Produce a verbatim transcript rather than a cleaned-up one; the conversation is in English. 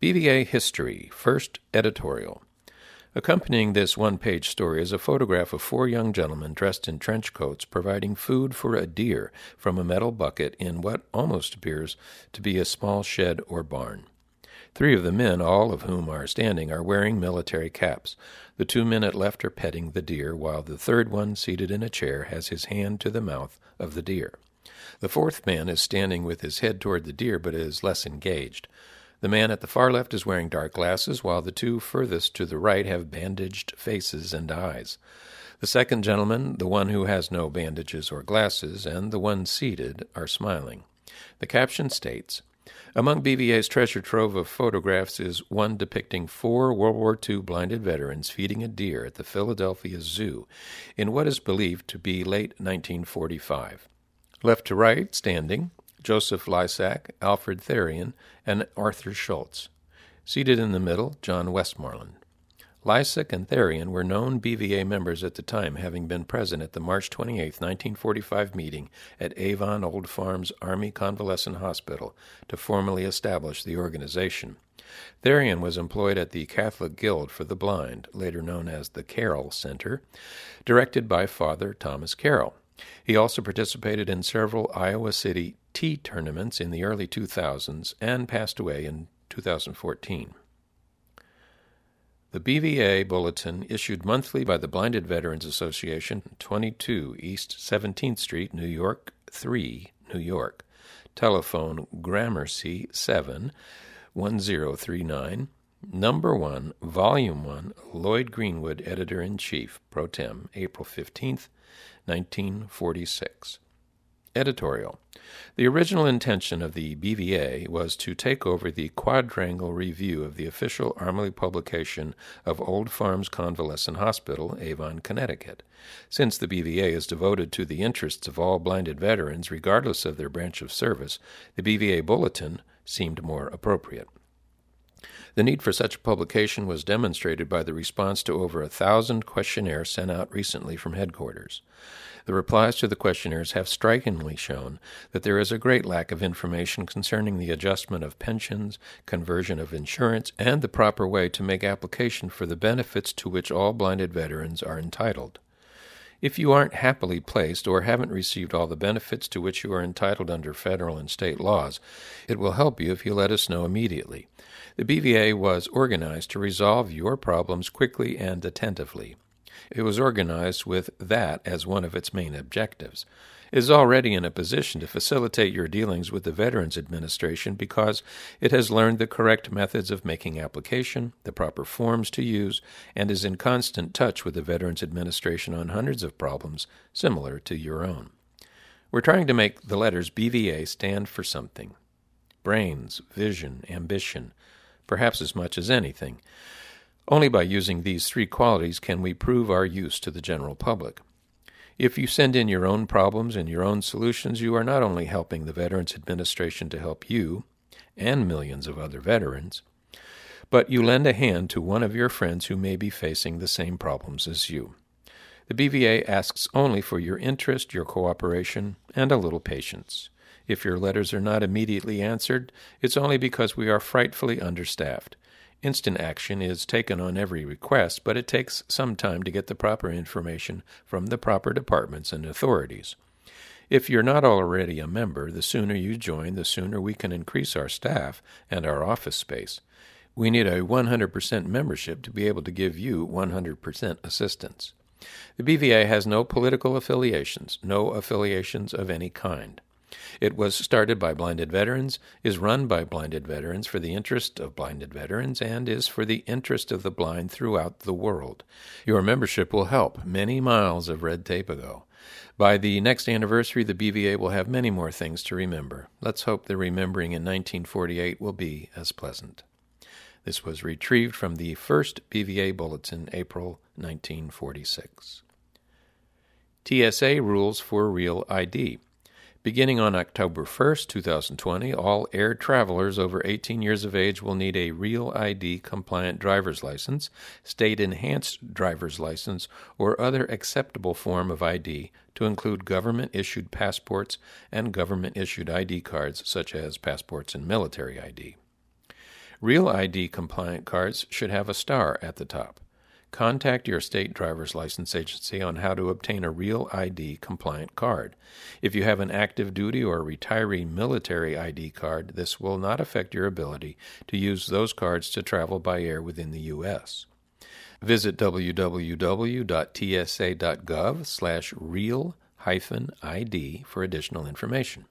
B V A History, First Editorial. Accompanying this one-page story is a photograph of four young gentlemen dressed in trench coats providing food for a deer from a metal bucket in what almost appears to be a small shed or barn. Three of the men, all of whom are standing, are wearing military caps. The two men at left are petting the deer, while the third one, seated in a chair, has his hand to the mouth of the deer. The fourth man is standing with his head toward the deer, but is less engaged. The man at the far left is wearing dark glasses, while the two furthest to the right have bandaged faces and eyes. The second gentleman, the one who has no bandages or glasses, and the one seated are smiling. The caption states, "Among B V A's treasure trove of photographs is one depicting four World War Two blinded veterans feeding a deer at the Philadelphia Zoo in what is believed to be late nineteen forty-five. Left to right, standing, Joseph Lysak, Alfred Therian, and Arthur Schultz. Seated in the middle, John Westmoreland. Lysak and Therian were known B V A members at the time, having been present at the March twenty-eighth, nineteen forty-five meeting at Avon Old Farms Army Convalescent Hospital to formally establish the organization. Therian was employed at the Catholic Guild for the Blind, later known as the Carroll Center, directed by Father Thomas Carroll. He also participated in several Iowa City tea tournaments in the early two thousands and passed away in two thousand fourteen. The B V A Bulletin, issued monthly by the Blinded Veterans Association, twenty-two East seventeenth Street, New York, three, New York. Telephone Gramercy seven one zero three nine. Number one, Volume one, Lloyd Greenwood, Editor-in-Chief, Pro Tem, April fifteenth, nineteen forty-six. Editorial. The original intention of the B V A was to take over the quadrangle review of the official Army publication of Old Farms Convalescent Hospital, Avon, Connecticut. Since the B V A is devoted to the interests of all blinded veterans, regardless of their branch of service, the B V A Bulletin seemed more appropriate. The need for such a publication was demonstrated by the response to over a thousand questionnaires sent out recently from headquarters. The replies to the questionnaires have strikingly shown that there is a great lack of information concerning the adjustment of pensions, conversion of insurance, and the proper way to make application for the benefits to which all blinded veterans are entitled. If you aren't happily placed or haven't received all the benefits to which you are entitled under federal and state laws, it will help you if you let us know immediately. The B V A was organized to resolve your problems quickly and attentively. It was organized with that as one of its main objectives. It is already in a position to facilitate your dealings with the Veterans Administration because it has learned the correct methods of making application, the proper forms to use, and is in constant touch with the Veterans Administration on hundreds of problems similar to your own. We're trying to make the letters B V A stand for something. Brains, vision, ambition, perhaps as much as anything. Only by using these three qualities can we prove our use to the general public. If you send in your own problems and your own solutions, you are not only helping the Veterans Administration to help you and millions of other veterans, but you lend a hand to one of your friends who may be facing the same problems as you. The B V A asks only for your interest, your cooperation, and a little patience. If your letters are not immediately answered, it's only because we are frightfully understaffed. Instant action is taken on every request, but it takes some time to get the proper information from the proper departments and authorities. If you're not already a member, the sooner you join, the sooner we can increase our staff and our office space. We need a one hundred percent membership to be able to give you one hundred percent assistance. The B V A has no political affiliations, no affiliations of any kind. It was started by blinded veterans, is run by blinded veterans for the interest of blinded veterans, and is for the interest of the blind throughout the world. Your membership will help many miles of red tape ago. By the next anniversary, the B V A will have many more things to remember. Let's hope the remembering in nineteen forty-eight will be as pleasant. This was retrieved from the first B V A Bulletin, April nineteen forty-six. T S A rules for real I D. Beginning on October first, two thousand twenty, all air travelers over eighteen years of age will need a Real I D-compliant driver's license, state-enhanced driver's license, or other acceptable form of I D to include government-issued passports and government-issued I D cards such as passports and military I D. Real I D compliant cards should have a star at the top. Contact your state driver's license agency on how to obtain a Real I D compliant card. If you have an active duty or retiree military I D card, this will not affect your ability to use those cards to travel by air within the U S Visit w w w dot t s a dot gov slash real hyphen I D for additional information.